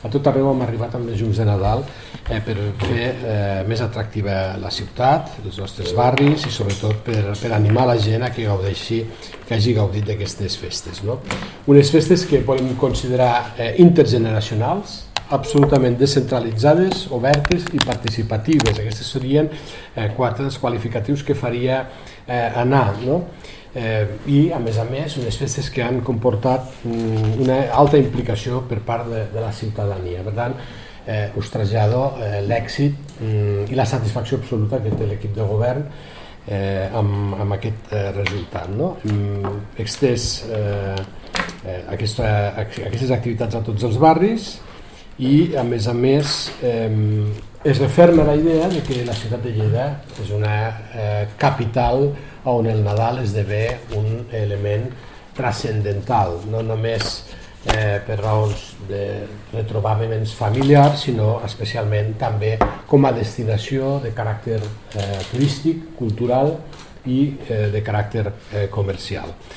a tot arreu hem arribat amb les llums de Nadal per fer més atractiva la ciutat, els nostres barris i sobretot per animar la gent a que gaudeixi, que hagi gaudit d'aquestes festes, no? Unes festes que podem considerar intergeneracionals, absolutament descentralitzades, obertes i participatives. Aquests serien quatre qualificatius que faria anar, no? I a més, unes festes que han comportat una alta implicació per part de la ciutadania. Per tant, us trasllado l'èxit i la satisfacció absoluta que té l'equip de govern amb aquest resultat, no? Hem estès aquestes activitats a tots els barris i a més es referma la idea de que la ciutat de Lleida és una capital on el Nadal esdevé un element transcendental, no només per raons de retrobaments familiars, sinó especialment també com a destinació de caràcter turístic, cultural i de caràcter comercial.